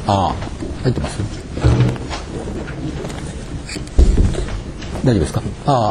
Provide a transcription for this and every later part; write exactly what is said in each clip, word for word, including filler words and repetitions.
ああ、入ってます。大丈夫ですか。あ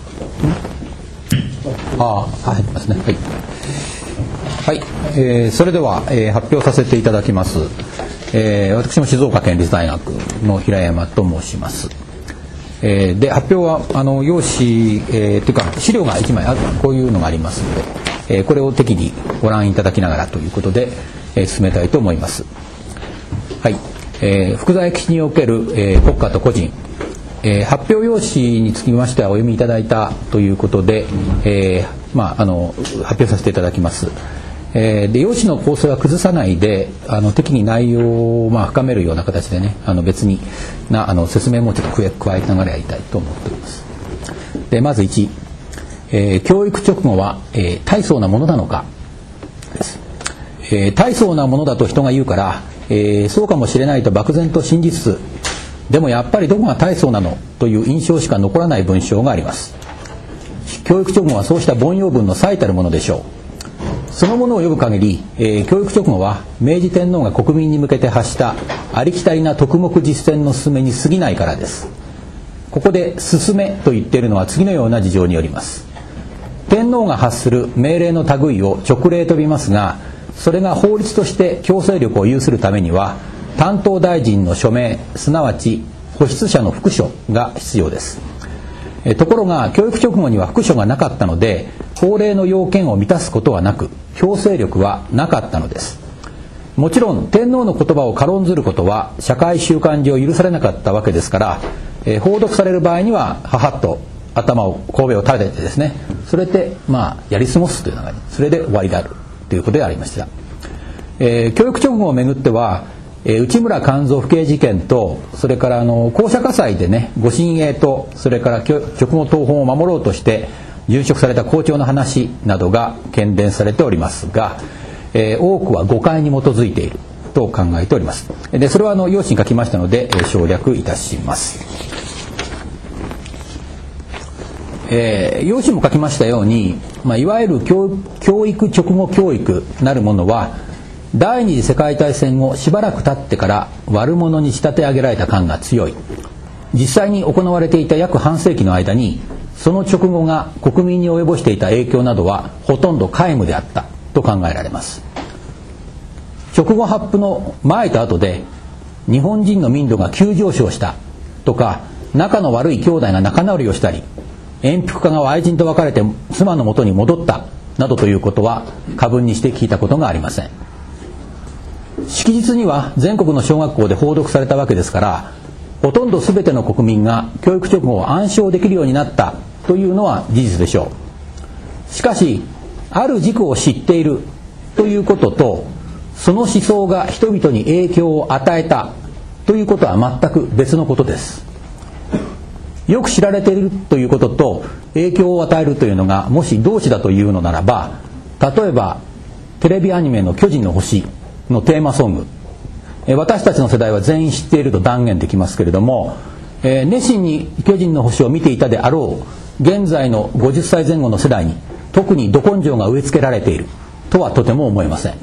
あ、ああ、入ってますね。はい。はい、えー、それでは、えー、発表させていただきます。えー、私も静岡県立大学の平山と申します。えー、で発表はあの用紙、えー、というか資料がいちまいある、こういうのがありますので、えー、これを適宜ご覧いただきながらということで、えー、進めたいと思います。はい、えー、福沢諭吉における、えー、国家と個人、えー、発表用紙につきましてはお読みいただいたということで、えーまあ、あの発表させていただきます。えー、で用紙の構成は崩さないであの適宜内容を、まあ、深めるような形でね、あの別になあの説明もちょっと加えながらやりたいと思っております。でまずいち、えー、教育直後は、えー、大層なものなのかです。えー、大層なものだと人が言うから、えー、そうかもしれないと漠然と信じつつ、でもやっぱりどこが大層なのという印象しか残らない文章があります。教育直後はそうした凡庸文の最たるものでしょう。そのものを読む限り、えー、教育直後は明治天皇が国民に向けて発したありきたりな徳目実践の勧めに過ぎないからです。ここで勧めと言っているのは次のような事情によります。天皇が発する命令の類を勅令と呼びますが、それが法律として強制力を有するためには担当大臣の署名、すなわち保筆者の復書が必要です。えところが教育直後には復書がなかったので、法令の要件を満たすことはなく強制力はなかったのです。もちろん天皇の言葉を軽んずることは社会習慣上許されなかったわけですから、え報読される場合にはははっと頭を神戸を垂れてですね、それでまあやり過ごすというのが、それで終わりであるということでありました。えー、教育直後をめぐっては、えー、内村勘三府警事件と、それからあの公社火災でね、ご神営と、それから直後東本を守ろうとして殉職された校長の話などが喧伝されておりますが、えー、多くは誤解に基づいていると考えております。でそれはあの用紙に書きましたので、えー、省略いたします。えー、用紙も書きましたように、まあ、いわゆる 教, 教育直後教育なるものは第二次世界大戦後しばらく経ってから悪者に仕立て上げられた感が強い。実際に行われていた約半世紀の間にその直後が国民に及ぼしていた影響などはほとんど皆無であったと考えられます。直後発布の前と後で日本人の民度が急上昇したとか、仲の悪い兄弟が仲直りをしたり、遠福家が愛人と別れて妻の元に戻ったなどということは過分にして聞いたことがありません。式日には全国の小学校で報読されたわけですから、ほとんど全ての国民が教育直後を暗唱できるようになったというのは事実でしょう。しかしある軸を知っているということと、その思想が人々に影響を与えたということは全く別のことです。よく知られているということと影響を与えるというのがもし同志だというのならば、例えばテレビアニメの巨人の星のテーマソング、私たちの世代は全員知っていると断言できますけれども、えー、熱心に巨人の星を見ていたであろう現在のごじゅっさいぜん後の世代に特にど根性が植え付けられているとはとても思えません。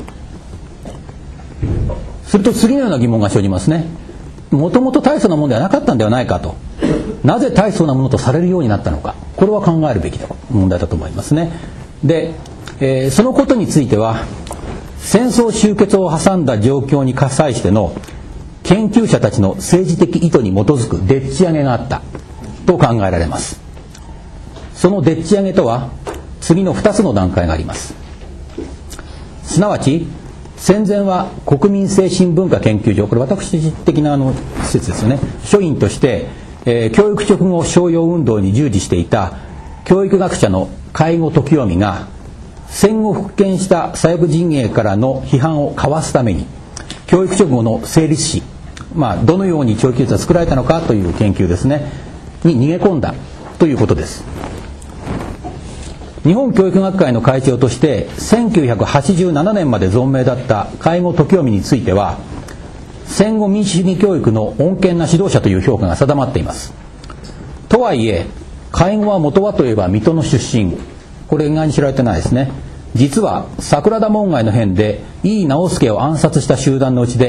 すると次のような疑問が生じますね。もともと大層なものではなかったんではないかと。なぜ大層なものとされるようになったのか、これは考えるべき問題だと思いますね。で、えー、そのことについては戦争終結を挟んだ状況に際しての研究者たちの政治的意図に基づくでっち上げがあったと考えられます。そのでっち上げとは次のふたつの段階があります。すなわち戦前は国民精神文化研究所、これ私的なあの施設ですよね、所員として、えー、教育直後商用運動に従事していた教育学者の海後時臣が戦後復権した左翼陣営からの批判をかわすために教育直後の成立史、まあ、どのように教育技術が作られたのかという研究ですねに逃げ込んだということです。日本教育学会の会長としてせんきゅうひゃくはちじゅうななねんまで存命だった海後時臣については戦後民主主義教育の穏健な指導者という評価が定まっています。とはいえ海後は元はといえば水戸の出身、これ意外に知られてないですね。実は桜田門外の変で井伊直弼を暗殺した集団のうちで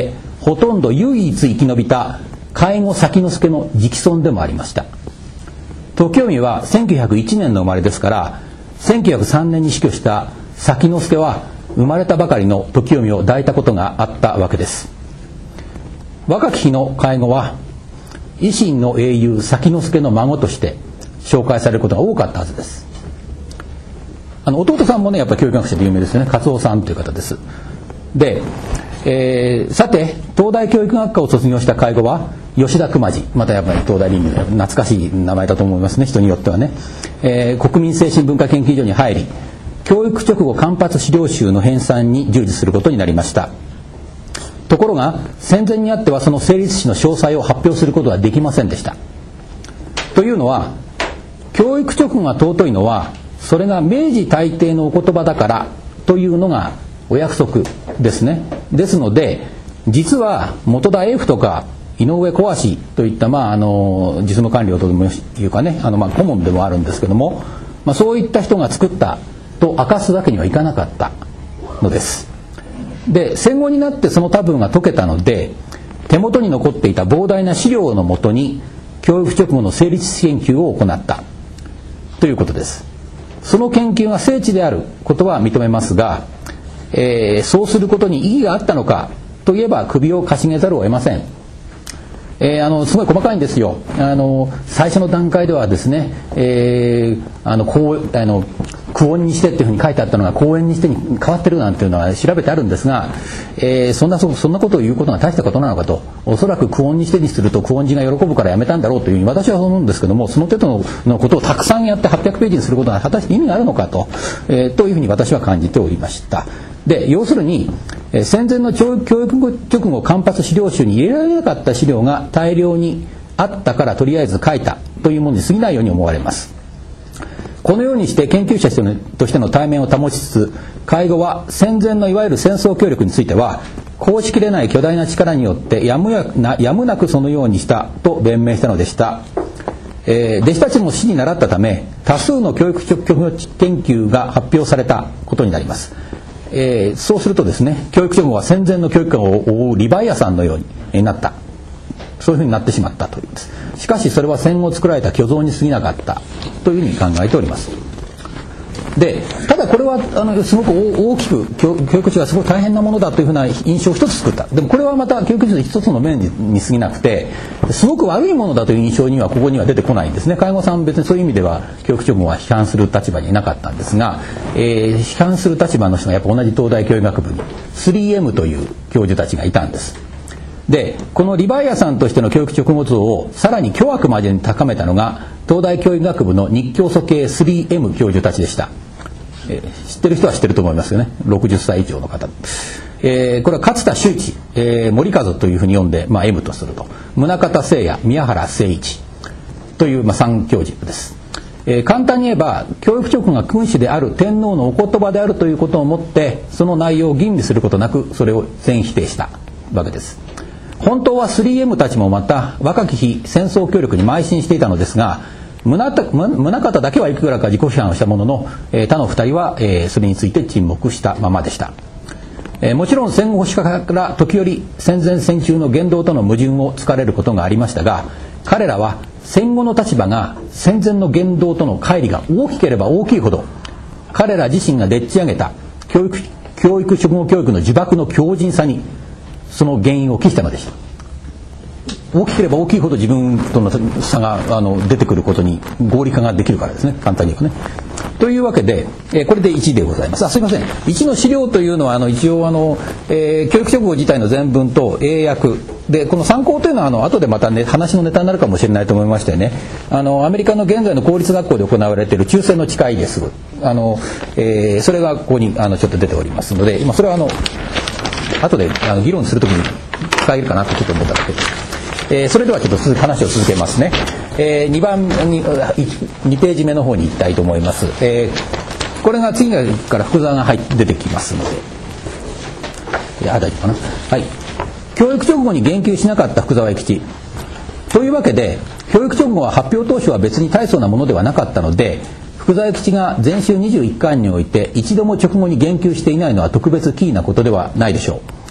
ほとんど唯一生き延びた介護先之助の直孫でもありました。時臣はせんきゅうひゃくいちねんの生まれですから、せんきゅうひゃくさんねんに死去した先之助は生まれたばかりの時臣を抱いたことがあったわけです。若き日の介護は維新の英雄先之助の孫として紹介されることが多かったはずです。あの弟さんもねやっぱり教育学者で有名ですよね。勝夫さんという方です。で、えー、さて東大教育学科を卒業した介護は吉田熊次、またやっぱり東大倫理の懐かしい名前だと思いますね、人によってはね、えー、国民精神文化研究所に入り、教育直後間髪資料集の編纂に従事することになりました。ところが戦前にあってはその成立史の詳細を発表することはできませんでした。というのは、教育直後が尊いのはそれが明治大帝のお言葉だからというのがお約束ですね。ですので実は元田英夫とか井上小橋といった、まあ、あの実務官僚というかね、あのまあ顧問でもあるんですけども、まあ、そういった人が作ったと明かすわけにはいかなかったのです。で、戦後になってそのタブーが解けたので、手元に残っていた膨大な資料のもとに教育直後の成立史研究を行ったということです。その研究が精緻であることは認めますが、えー、そうすることに意義があったのかといえば首をかしげざるを得ません。えー、あのすごい細かいんですよ。あの最初の段階ではですね、えー、あのこうあの句音にしてっていうふうに書いてあったのが講演にしてに変わってるなんていうのは調べてあるんですが、えー、そんなそんなことを言うことが大したことなのかと、おそらく句音にしてにすると句音字が喜ぶからやめたんだろうというふうに私は思うんですけども、その程度のことをたくさんやってはっぴゃくページにすることが果たして意味があるのかと、えー、というふうに私は感じておりました。で、要するに、えー、戦前の教育直後間髪資料集に入れられなかった資料が大量にあったからとりあえず書いたというものに過ぎないように思われます。このようにして研究者としての対面を保ちつつ、介護は戦前のいわゆる戦争協力については公しきれない巨大な力によってやむやなやむなくそのようにしたと弁明したのでした。えー、弟子たちも師に習ったため多数の教育直後研究が発表されたことになります。えー、そうするとですね、教育直後は戦前の教育観を覆うリヴァイアさんのようになった、そういうふうになってしまったというんです。しかしそれは戦後作られた虚像に過ぎなかったというふうに考えております。で、ただこれはあのすごく大きく教育史がすごく大変なものだというふうな印象を一つ作った。でもこれはまた教育史の一つの面に過ぎなくて、すごく悪いものだという印象にはここには出てこないんですね。介護さん別にそういう意味では教育直後は批判する立場にいなかったんですが、えー、批判する立場の人がやっぱ同じ東大教育学部に スリーエム という教授たちがいたんです。で、このリヴァイアさんとしての教育直後像をさらに巨悪までに高めたのが東大教育学部の日教組系 スリーエム 教授たちでした。えー、知ってる人は知ってると思いますよね。ろくじゅっさい以上の方、えー、これは勝田修一、えー、森和というふうに読んで、まあ、M とすると、宗像誠也、宮原誠一という、まあ、さん教授です。えー、簡単に言えば教育直後が君主である天皇のお言葉であるということをもってその内容を吟味することなくそれを全否定したわけです。本当は スリーエム たちもまた若き日戦争協力に邁進していたのですが、宗像だけはいくらか自己批判をしたものの、えー、他のふたりは、えー、それについて沈黙したままでした。えー、もちろん戦後保守化から時折戦前戦中の言動との矛盾を突かれることがありましたが、彼らは戦後の立場が戦前の言動との乖離が大きければ大きいほど彼ら自身がでっち上げた教育、教育直後教育の呪縛の強靭さにその原因を期したのでした。大きければ大きいほど自分との差があの出てくることに合理化ができるからですね、簡単に言うとね。というわけで、えー、これでいちでございます。あ、すいません、いちの資料というのはあの一応あの、えー、教育直後自体の全文と英訳で、この参考というのはあの後でまた、ね、話のネタになるかもしれないと思いましてね、あのアメリカの現在の公立学校で行われている抽選の誓いです。あの、えー、それがここにあのちょっと出ておりますので、今それはあの後であの議論するときに使えるかなとちょっと思っただけです。えー、それではちょっと続き話を続けますね。えー、にばんににページ目の方に行きたいと思います。えー、これが次から福沢が入って出てきますので、いや大丈夫かな。はい。教育直後に言及しなかった福沢諭吉というわけで、教育直後は発表当初は別に大層なものではなかったので、福沢諭吉が全集にじゅういっかんにおいて一度も直後に言及していないのは特別キーなことではないでしょう。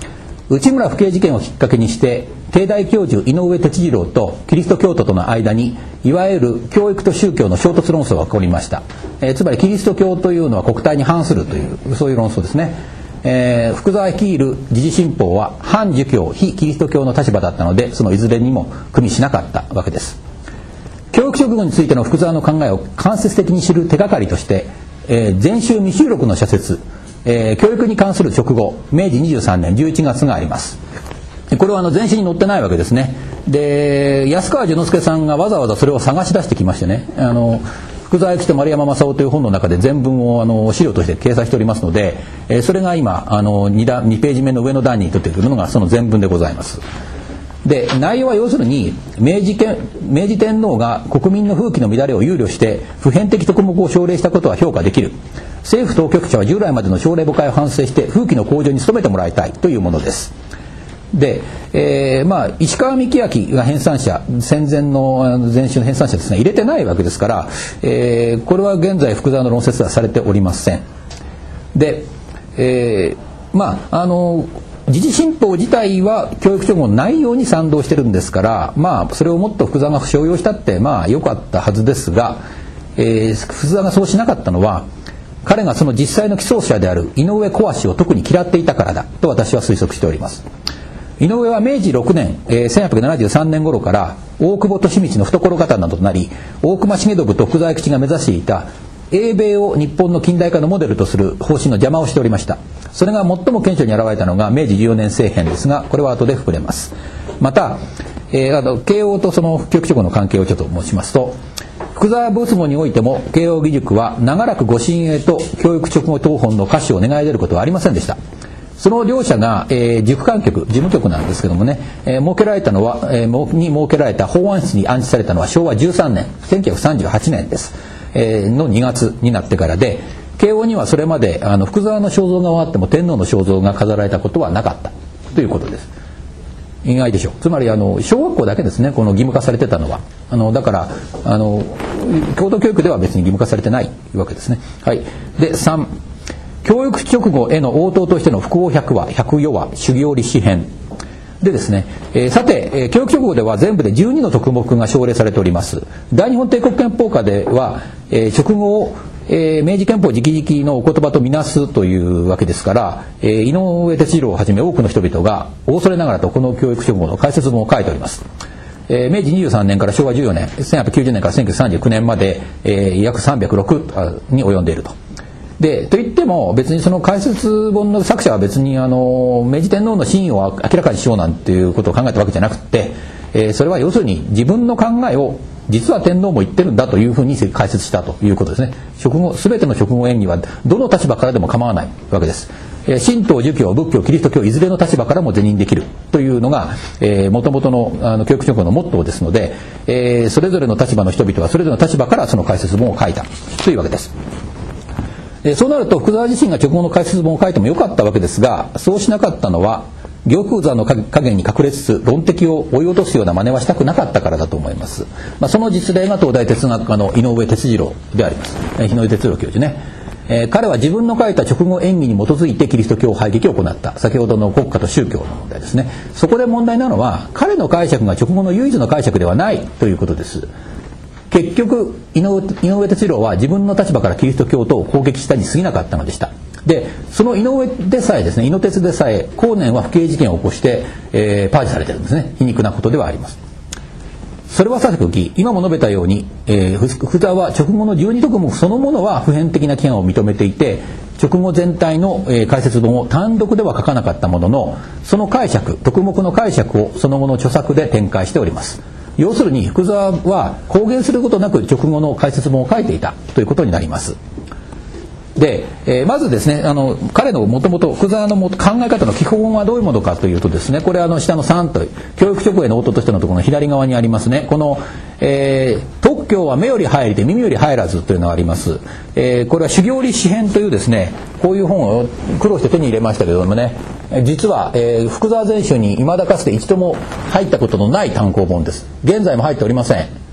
内村府警事件をきっかけにして帝大教授井上哲次郎とキリスト教徒との間にいわゆる教育と宗教の衝突論争が起こりました、えー、つまりキリスト教というのは国体に反するというそういう論争ですね、えー、福沢率いる時事新報は反儒教非キリスト教の立場だったのでそのいずれにも組みしなかったわけです。教育直後についての福沢の考えを間接的に知る手がかりとして、えー、全集未収録の社説、えー、教育に関する直後めいじにじゅうさんねんじゅういちがつがあります。これはあの全誌に載ってないわけですね。で安川淳之介さんがわざわざそれを探し出してきましてね、あの福沢諭吉と丸山正雄という本の中で全文をあの資料として掲載しておりますので、えー、それが今あの 2, 段にページ目の上の段に出てくるのがその全文でございます。で内容は要するに明治天、明治天皇が国民の風紀の乱れを憂慮して普遍的徳目を奨励したことは評価できる。政府当局者は従来までの奨励誤解を反省して風紀の向上に努めてもらいたいというものです。で、えーまあ、石川幹明が編纂者戦前の前週の編纂者ですね入れてないわけですから、えー、これは現在福沢の論説はされておりません。で、えー、まああの時事新報自体は教育直後の内容に賛同してるんですから、まあ、それをもっと福沢が商用したってまあ良かったはずですが、えー、福沢がそうしなかったのは彼がその実際の起草者である井上小橋を特に嫌っていたからだと私は推測しております。井上はめいじろくねん、えー、せんはっぴゃくななじゅうさんねん頃から大久保利通の懐刀などとなり大隈重信と福沢諭吉が目指していた英米を日本の近代化のモデルとする方針の邪魔をしておりました。それが最も顕著に現れたのがめいじじゅうよねん政変ですがこれは後で触れます。また、えー、あの慶応とその教育直後の関係をちょっと申しますと福沢没後においても慶応義塾は長らくご親栄と教育直後当本の歌手を願い出ることはありませんでした。その両者が、えー、塾管局事務局なんですけどもね、えー、設けられたのは、えー、に設けられた法案室に安置されたのはしょうわじゅうさんねんせんきゅうひゃくさんじゅうはちねんです、えー、のにがつになってからで慶応にはそれまであの福沢の肖像画はあっても天皇の肖像が飾られたことはなかったということです。意外でしょう。つまりあの小学校だけですねこの義務化されてたのはあのだからあの高等教育では別に義務化されてないわけですね。はい、でさん教育直後への応答としての複合百話百余話修行立志編でですね、えー、さて、えー、教育直後では全部でじゅうにの特目が奨励されております。大日本帝国憲法下では、えー、直後を、えー、明治憲法直々のお言葉とみなすというわけですから、えー、井上哲次郎をはじめ多くの人々が大それながらとこの教育直後の解説文を書いております。えー、めいじにじゅうさんねんからしょうわじゅうよねんせんはっぴゃくきゅうじゅうねんからせんきゅうひゃくさんじゅうきゅうねんまで、えー、約さんびゃくろくに及んでいると。でといっても別にその解説本の作者は別にあの明治天皇の真意を明らかにしようなんていうことを考えたわけじゃなくて、えー、それは要するに自分の考えを実は天皇も言ってるんだというふうに解説したということですね。直後全ての直後演義はどの立場からでも構わないわけです。えー、神道儒教仏教キリスト教いずれの立場からも是認できるというのがもともとのあの教育直後のモットーですので、えー、それぞれの立場の人々はそれぞれの立場からその解説本を書いたというわけです。そうなると福沢自身が直後の解説本を書いてもよかったわけですがそうしなかったのは玉座の影に隠れつつ論敵を追い落とすような真似はしたくなかったからだと思います。まあ、その実例が東大哲学科の井上哲次郎であります。日野井哲郎教授ね、えー、彼は自分の書いた直後演義に基づいてキリスト教排撃を行った。先ほどの国家と宗教の問題ですね。そこで問題なのは彼の解釈が直後の唯一の解釈ではないということです。結局井上、井上哲郎は自分の立場からキリスト教徒を攻撃したに過ぎなかったのでした。でその井上でさえですね井野哲でさえ後年は不敬事件を起こして、えー、パージされてるんですね。皮肉なことではあります。それはさておき今も述べたように、えー、福沢は直後のじゅうに特目そのものは普遍的な規範を認めていて直後全体の、えー、解説本を単独では書かなかったもののその解釈特目の解釈をその後の著作で展開しております。要するに福沢は公言することなく直後の解説本を書いていたということになります。で、えー、まずですねあの彼のもともと福沢の考え方の基本はどういうものかというとですねこれはあの下のさんと教育直後への応答としてのところの左側にありますねこの、えー、特許は目より入りて耳より入らずというのがあります、えー、これは修行立志編というですねこういう本を苦労して手に入れましたけれどもね実は、えー、福沢全集に未だかつて一度も入ったことのない単行本です。現在も入っておりません。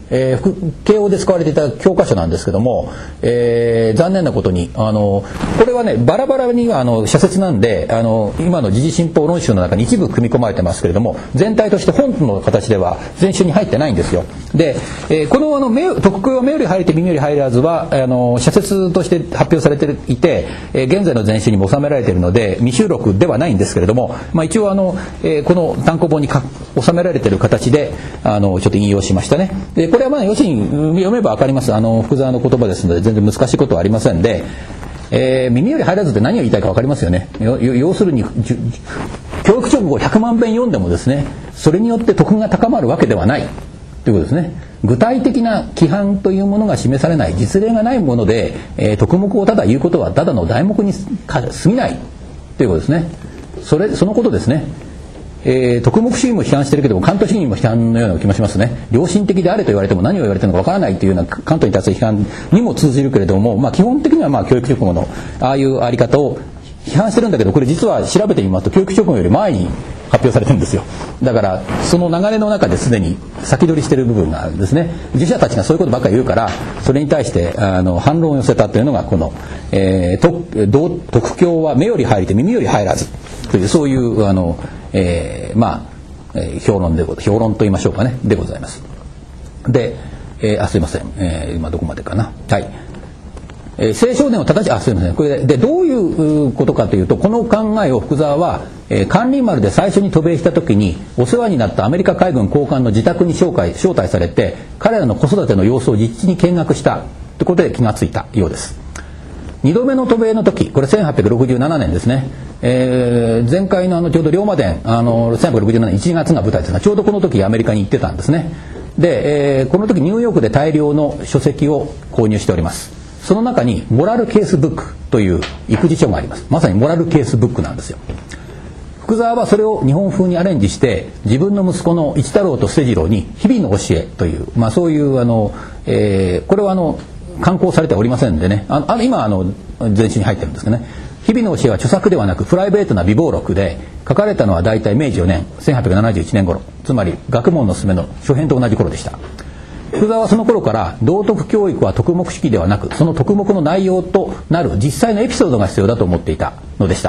えー、慶応で使われていた教科書なんですけども、えー、残念なことにあのこれはねバラバラにはあの社説なんであの今の時事新報論集の中に一部組み込まれてますけれども、全体として本の形では全集に入ってないんですよ。で、えー、このあの特訓は目より入れて耳より入らずはあの社説として発表されていて、えー、現在の全集にも収められているので未収録ではないんですけれども、まあ、一応あの、えー、この単行本にか収められている形であのちょっと引用しましたね。でこれはまあ要するに読めば分かりますあの福沢の言葉ですので全然難しいことはありませんで、えー、耳より入らずって何を言いたいか分かりますよね。要するに教育直後ひゃくまんべん読んでもですねそれによって徳が高まるわけではないということですね。具体的な規範というものが示されない実例がないもので、えー、徳目をただ言うことはただの題目に過ぎないということですね。それそのことですね。えー、徳目主義も批判してるけどもカント主義も批判のような気もしますね。良心的であれと言われても何を言われてるのかわからないというようなカントに対する批判にも通じるけれども、まあ、基本的にはまあ教育直後のああいうあり方を批判してるんだけど、これ実は調べてみますと教育直後より前に発表されてるんですよ。だからその流れの中ですでに先取りしている部分があるんですね。儒者たちがそういうことばっかり言うからそれに対してあの反論を寄せたというのがこの、えー、徳, 徳教は目より入りて耳より入らずというそういうあのえー、まあ、えー、評論で評論と言いましょうかねでございます。で、えー、あすいません、えー、今どこまでかなはい、えー、青少年を正しあすいませんこれ で, でどういうことかというとこの考えを福沢は、えー、カンリー丸で最初に渡米した時にお世話になったアメリカ海軍高官の自宅に招待招待されて彼らの子育ての様子を実地に見学したということで気がついたようです。にどめの渡米の時これせんはっぴゃくろくじゅうななねんですね、えー、前回のあのちょうど龍馬伝あのせんはっぴゃくろくじゅうなないちがつが舞台ですがちょうどこの時アメリカに行ってたんですね。で、えー、この時ニューヨークで大量の書籍を購入しております。その中にモラルケースブックという育児書があります。まさにモラルケースブックなんですよ。福沢はそれを日本風にアレンジして自分の息子の一太郎と捨次郎に日々の教えという、まあ、そういうあの、えー、これはあの刊行されておりませんでね、ああの今あの全集に入ってるんですけどね、日々の教えは著作ではなくプライベートな備忘録で書かれたのは大体明治よねんせんはっぴゃくななじゅういちねん頃、つまり学問のすすめの初編と同じ頃でした。福沢はその頃から道徳教育は徳目式ではなくその徳目の内容となる実際のエピソードが必要だと思っていたのでした。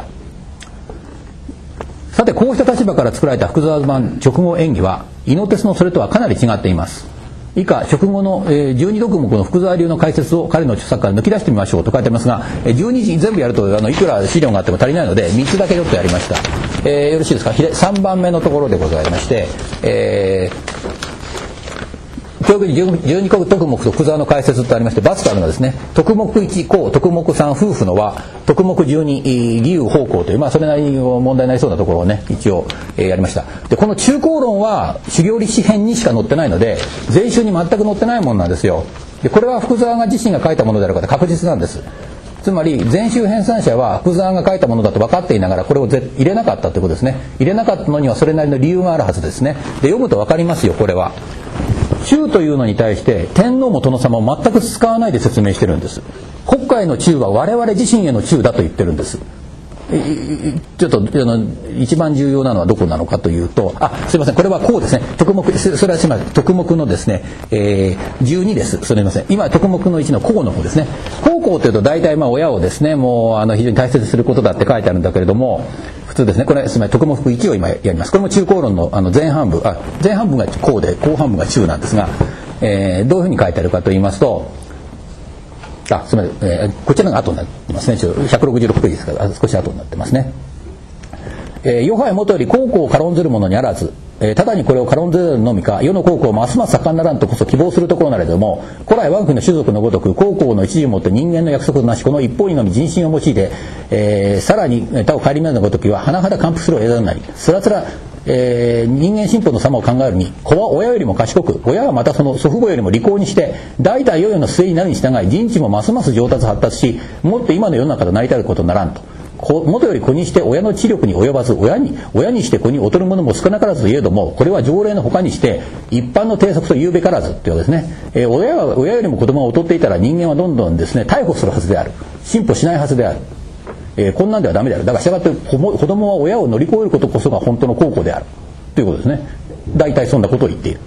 さてこうした立場から作られた福沢版直語演義は伊能鉄のそれとはかなり違っています。以下直語のじゅうに読目の福沢流の解説を彼の著作から抜き出してみましょうと書いてありますが、じゅうにじに全部やるとあのいくら資料があっても足りないのでみっつだけちょっとやりました。えー、よろしいですか。さんばんめのところでございまして、えー教育にじゅうに徳目と福沢の解説とありましてバツとあるのはですね、徳目いち公徳目さん夫婦の和徳目じゅうに義勇方向という、まあ、それなりに問題になりそうなところをね一応、えー、やりました。でこの中高論は修行理史編にしか載ってないので全集に全く載ってないものなんですよ。でこれは福沢が自身が書いたものであるかで確実なんです。つまり全集編纂者は福沢が書いたものだと分かっていながらこれを入れなかったということですね。入れなかったのにはそれなりの理由があるはずですね。で読むと分かりますよ。これは忠というのに対して天皇も殿様を全く使わないで説明してるんです。国家への忠は我々自身への忠だと言ってるんです。ちょっとあの一番重要なのはどこなのかというと、あすいませんこれはこうですね、徳目それはすいません徳目のですね、えー、じゅうにです。すみません今徳目のいちの公の方ですね。公公というと大体まあ親をですねもうあの非常に大切にすることだって書いてあるんだけれども、普通ですねこれすみません徳目いちを今やります。これも中高論のあの前半部あ前半部が公で後半部が中なんですが、えー、どういうふうに書いてあるかと言いますと、あすみません、えー、こちらが後になってますね。ちょひゃくろくじゅうろくページですから少し後になってますね。えー、余はもとより孝行を軽んずるものにあらず、えー、ただにこれを軽んずるのみか世の孝行をますます盛んならんとこそ希望するところなれども、古来我が国の種族のごとく孝行の一時をもって人間の約束なしこの一方にのみ人心を用いて、えー、さらに他を顧みるのごときは甚だ感服するを得ざるなりつらつらえー、人間進歩の様を考えるに子は親よりも賢く親はまたその祖父母よりも利口にして代々世々の末になるに従い人知もますます上達発達しもっと今の世の中と成り立ることにならんと。元より子にして親の知力に及ばず 親に, 親にして子に劣るものも少なからずといえどもこれは条例の他にして一般の定則と言うべからずというですね、えー、親は親よりも子供が劣っていたら人間はどんどんですね逮捕するはずである、進歩しないはずである、えー、こんなんではダメである。だからしたがって子供は親を乗り越えることこそが本当の孝行であるということですね。大体そんなことを言っている。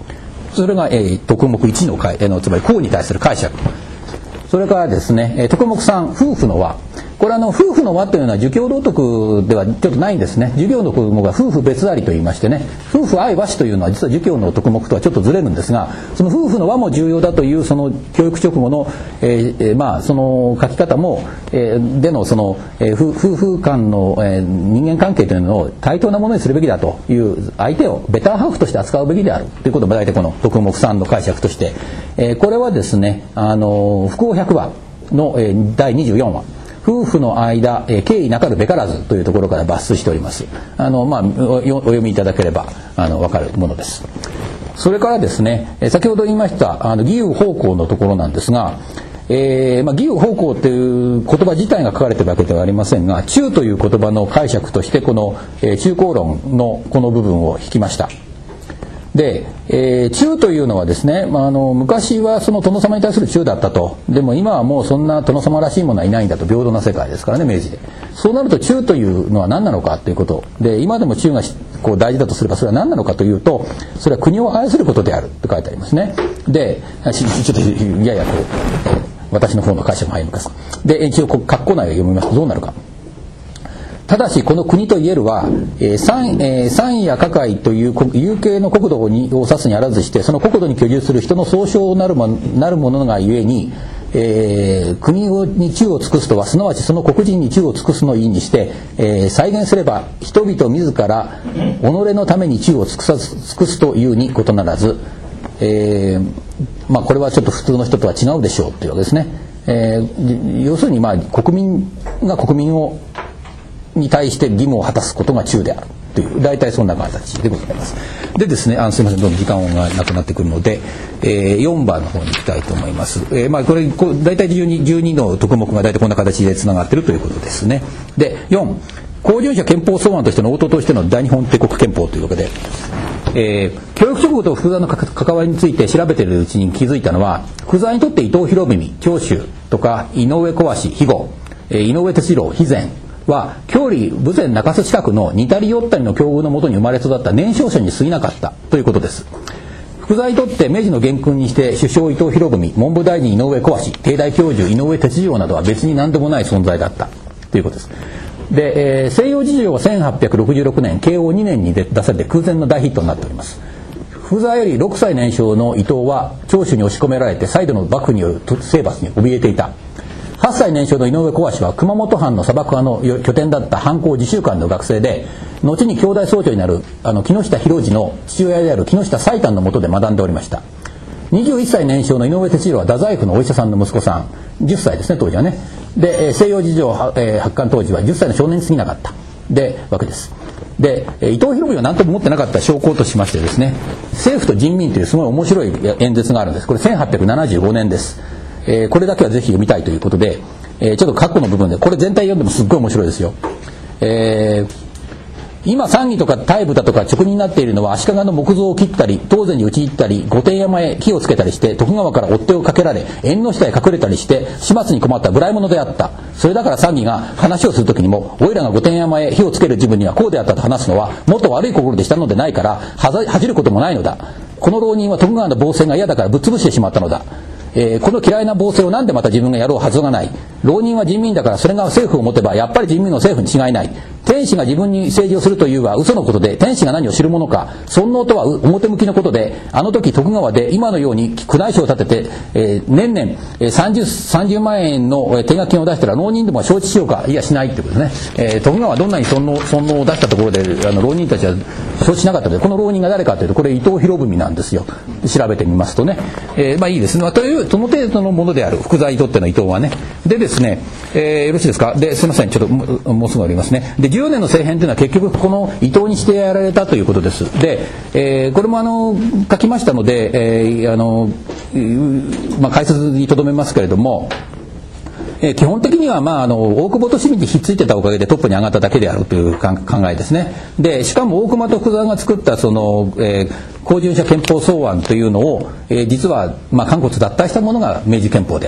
それが、えー、徳目いちの解、えー、のつまり項に対する解釈。それからですね、えー、徳目さん夫婦の和。これあの夫婦の和というのは儒教道徳ではちょっとないんですね。儒教の徳目が夫婦別ありと言いましてね、夫婦愛和子というのは実は儒教の徳目とはちょっとずれるんですが、その夫婦の和も重要だというその教育直後の、えー、まあその書き方も、えー、でのその、えー、夫婦間の、えー、人間関係というのを対等なものにするべきだという相手をベターハーフとして扱うべきであるということも大体この徳目さんの解釈として、えー、これはですね、あの福王百話の、えー、だいにじゅうよんわ。夫婦の間、えー、敬意なかるべからずというところから抜粋しております。あの、まあ、お, お読みいただければあの分かるものです。それからですね、えー、先ほど言いましたあの義勇奉公のところなんですが、えーまあ、義勇奉公という言葉自体が書かれているわけではありませんが、忠という言葉の解釈としてこの、えー、忠公論のこの部分を引きました。で、えー、忠というのはですね、まあ、あの昔はその殿様に対する忠だったと。でも今はもうそんな殿様らしいものはいないんだと。平等な世界ですからね、明治で。そうなると忠というのは何なのかということで、今でも忠がこう大事だとすればそれは何なのかというと、それは国を愛することであると書いてありますね。でちょっとややこう私の方の解釈も入ります。で一応括弧内を読みますとどうなるか。ただしこの国といえるは、えー三えー、三や加海という有形の国土にを指すにあらずして、その国土に居住する人の総称なるもなるものがゆえに、えー、国に忠を尽くすとはすなわちその黒人に忠を尽くすの意にして、えー、再現すれば人々自ら己のために忠を尽くさ尽くすというに異ならず、えーまあ、これはちょっと普通の人とは違うでしょうというわけですね。えー、要するに、まあ、国民が国民をに対して義務を果たすことが忠であるという大体そんな形でございます。でですね、あのすみませんどうも時間がなくなってくるので、えー、よんばんの方に行きたいと思います。えー、まあこれこ大体じゅうに、じゅうにの徳目が大体こんな形でつながっているということですね。でよん、公準者憲法草案としての応答としての大日本帝国憲法というわけで、えー、教育直後と福沢の関わりについて調べているうちに気づいたのは、福沢にとって伊藤博文長州とか井上小橋肥後、えー、井上哲次郎肥前は郷里豊前中洲近くの似たり寄ったりの境遇のもとに生まれ育った年少者に過ぎなかったということです。福沢にとって明治の元勲にして首相伊藤博文、文部大臣井上小橋、帝大教授井上哲次郎などは別に何でもない存在だったということです。で、えー、西洋事情はせんはっぴゃくろくじゅうろくねん慶応にねんに出されて空前の大ヒットになっております。福沢よりろくさい年少の伊藤は長州に押し込められて再度の幕府による征伐に怯えていた。はっさい年少の井上小橋は熊本藩の砂漠派の拠点だった藩校自習館の学生で、後に兄弟総長になるあの木下博次の父親である木下最短の下で学んでおりました。にじゅういっさい年少の井上哲次郎は太宰府のお医者さんの息子さん、じゅっさいですね当時はね。で西洋事情発刊当時はじゅっさいの少年に過ぎなかったでわけです。で伊藤博文は何とも思ってなかった証拠としましてですね、政府と人民というすごい面白い演説があるんです。これせんはっぴゃくななじゅうごねんです。えー、これだけはぜひ読みたいということで、えー、ちょっと過去の部分でこれ全体読んでもすっごい面白いですよ。えー、今参議とか大豚とか直認になっているのは足利の木像を切ったり当然に討ち入ったり御殿山へ火をつけたりして徳川から追っ手をかけられ縁の下へ隠れたりして始末に困った無頼者であった。それだから参議が話をするときにもおいらが御殿山へ火をつける自分にはこうであったと話すのはもっと悪い心でしたのでないから恥じることもないのだ。この浪人は徳川の暴政が嫌だからぶっ潰してしまったのだ。えー、この嫌いな暴政を何でまた自分がやろうはずがない。浪人は人民だからそれが政府を持てばやっぱり人民の政府に違いない。天使が自分に政治をするというは嘘のことで天使が何を知るものか。尊王とは表向きのことで、あの時徳川で今のように宮内省を立てて、えー、年々、えー、30, さんじゅうまんえんの定額金を出したら浪人でも承知しようか。いやしないってことですね。えー、徳川はどんなに尊王、尊王を出したところであの浪人たちは承知しなかったので、この浪人が誰かというとこれ伊藤博文なんですよ。調べてみますとね、えー、まあいいですね。まあ、というその程度のものである福沢にとっての伊藤はね。でですね、えー、よろしいですか。ですいませんちょっとも, もうすぐありますね。でじゅうねんの政変というのは結局この伊藤にしてやられたということです。で、えー、これもあの書きましたので、えー、あのまあ、解説にとどめますけれども、えー、基本的には、まあ、あの大久保利通にひっついてたおかげでトップに上がっただけであるという考えですね。でしかも大隈と福沢が作ったその、えー、公準者憲法草案というのを、えー、実は、まあ、肝骨脱退したものが明治憲法である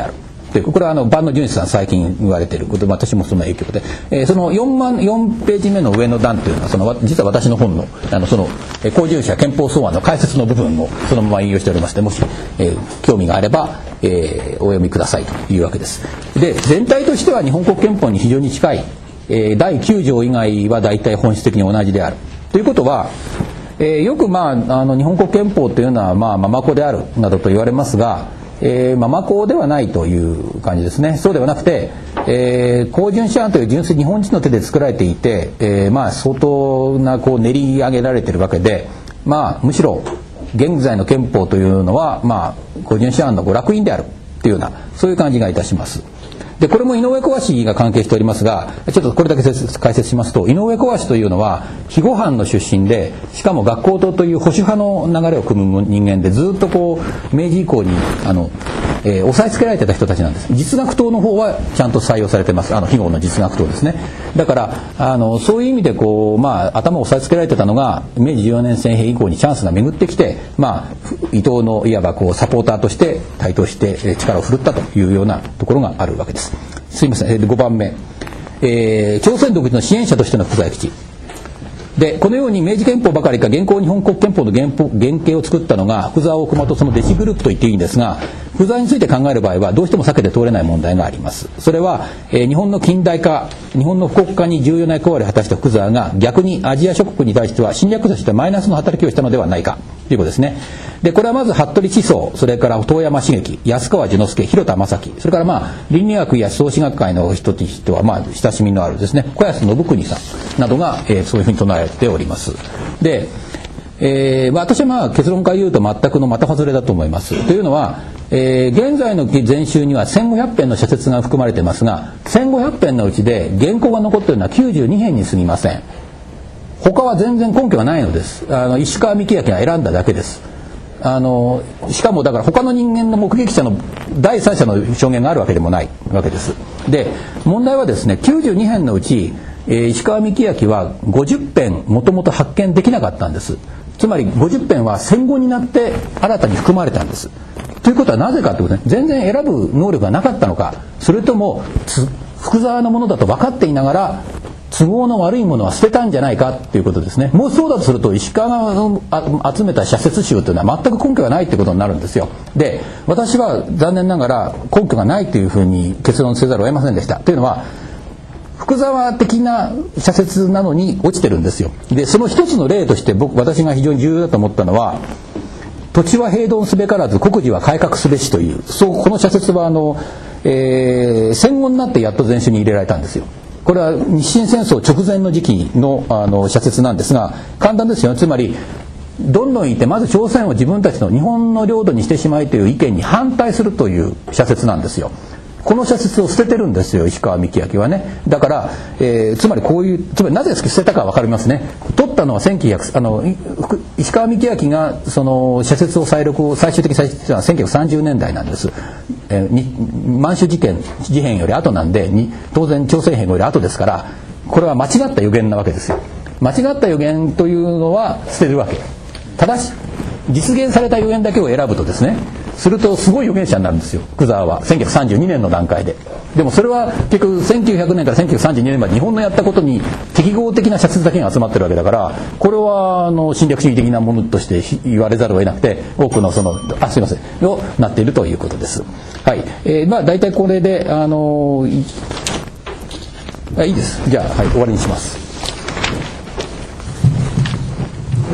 でこれはあの万野純一さん最近言われていること、私もその影響で、えー、そのよんまんよんページ目の上の段というのはその実は私の本のあのその公準者憲法草案の解説の部分をそのまま引用しておりまして、もし、えー、興味があれば、えー、お読みくださいというわけです。で全体としては日本国憲法に非常に近い、えー、だいきゅう条以外は大体本質的に同じであるということは、えー、よく、まあ、あの日本国憲法というのは、まあ、ママ子であるなどと言われますが、えー、ママ子ではないという感じですね。そうではなくて、えー、公準者案という純粋に日本人の手で作られていて、えーまあ、相当なこう練り上げられているわけで、まあ、むしろ現在の憲法というのは、まあ、公準者案の娯楽院であるというようなそういう感じがいたします。でこれも井上小橋が関係しておりますが、ちょっとこれだけ解説しますと、井上小橋というのは肥後藩の出身で、しかも学校党という保守派の流れを組む人間で、ずっとこう明治以降にあの、えー、押さえつけられてた人たちなんです。実学党の方はちゃんと採用されてます。あの肥後の実学党ですね。だからあのそういう意味でこう、まあ、頭を押さえつけられてたのが明治じゅうよねん政変以降にチャンスが巡ってきて、まあ、伊藤のいわばこうサポーターとして台頭して力を振るったというようなところがあるわけです。すいません、ごばんめ、えー、朝鮮独立の支援者としての福沢諭吉で、このように明治憲法ばかりか現行日本国憲法の 原, 原型を作ったのが福沢大隈とその弟子グループと言っていいんですが、福沢について考える場合はどうしても避けて通れない問題があります。それは、えー、日本の近代化、日本の富国化に重要な役割を果たした福沢が逆にアジア諸国に対しては侵略としてマイナスの働きをしたのではないかということですね。でこれはまず服部知宗、それから遠山茂樹、安川寿之助、広田正樹、それからまあ倫理学や創志学会の人としてはまあ親しみのあるですね小安信国さんなどが、えー、そういうふうに唱えております。で、えー、私はまあ結論から言うと全くの的外れだと思います。というのは、えー、現在の全集にはせんごひゃく編の社説が含まれていますが、せんごひゃく編のうちで原稿が残っているのはきゅうじゅうに編に過ぎません。他は全然根拠がないのです。あの石川幹明が選んだだけです。あのしかもだから他の人間の目撃者の第三者の証言があるわけでもないわけです。で問題はですね、きゅうじゅうに編のうち、えー、石川幹明はごじゅっ編もともと発見できなかったんです。つまりごじゅっ編は戦後になって新たに含まれたんです。ということはなぜかというとね、全然選ぶ能力がなかったのか、それとも福沢のものだと分かっていながら都合の悪いものは捨てたんじゃないかということですね。もうそうだとすると石川が集めた社説集というのは全く根拠がないということになるんですよ。で私は残念ながら根拠がないというふうに結論せざるを得ませんでした。というのは福沢的な社説なのに落ちてるんですよ。でその一つの例として僕私が非常に重要だと思ったのは、土地は平等すべからず国事は改革すべしという、そうこの社説はあの、えー、戦後になってやっと全集に入れられたんですよ。これは日清戦争直前の時期 の, あの社説なんですが、簡単ですよ。つまりどんどんいてまず朝鮮を自分たちの日本の領土にしてしまいという意見に反対するという社説なんですよ。この社説を捨ててるんですよ、石川幹明はね。だから、えー、つまりこういう、つまりなぜ捨てたか分かりますね。取ったのはせんきゅうひゃくあの石川幹明がその社説を再録を最終的に再録したのはせんきゅうひゃくさんじゅうねんだいなんです。えー、に満州事件事変より後なんでに当然朝鮮変より後ですから、これは間違った予言なわけですよ。間違った予言というのは捨てるわけ。ただし実現された予言だけを選ぶとですね、するとすごい預言者になるんですよ、福沢はせんきゅうひゃくさんじゅうにねんの段階で。でもそれは結局せんきゅうひゃくねんからせんきゅうひゃくさんじゅうにねんまで日本のやったことに適合的な社説だけが集まってるわけだから、これはあの侵略主義的なものとして言われざるを得なくて、多くのそのあすいませんをなっているということです。はい、えー、まあ大体これであのいいです。じゃあ、はい、終わりにします。